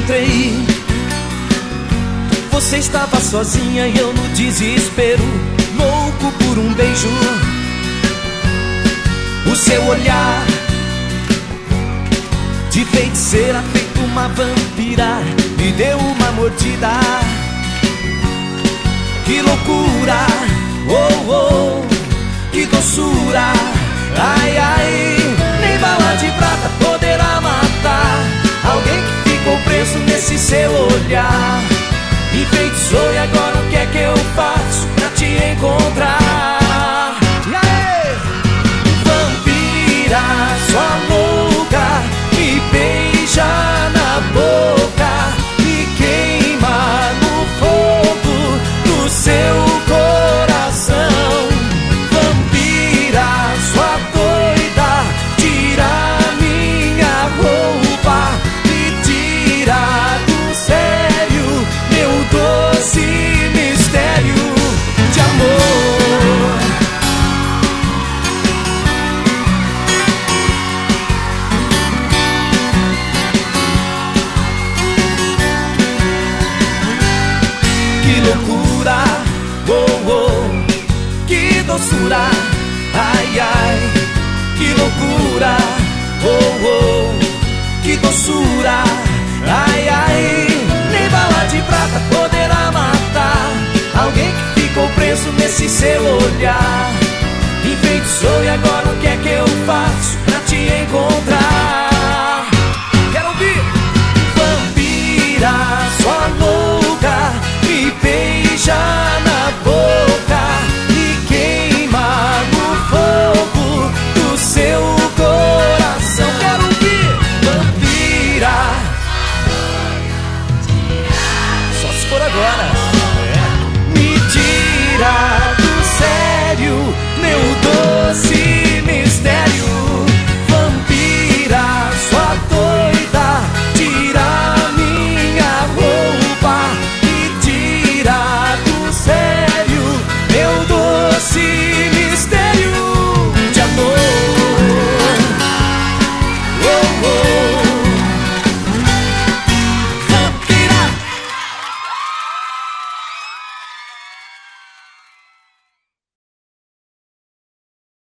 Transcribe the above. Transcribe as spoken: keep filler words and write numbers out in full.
encontrei. Você estava sozinha e eu no desespero, louco por um beijo. O seu olhar de feiticeira, feito uma vampira, me deu uma mordida. Que loucura, oh, oh, que doçura. Ai, ai, nem bala de prata poderá matar alguém que ficou preso nesse seu olhar. Me enfeitiçou e agora o que é que eu faço pra te encontrar? E aí? Vampira, sua louca, me beija na boca, me queima no fogo do seu coração. Vampira, sua doida, tira minha roupa, me tira do sério, meu doce mistério de amor. Que loucura, oh, oh, que doçura. Ai, ai, que loucura, oh, oh, que doçura.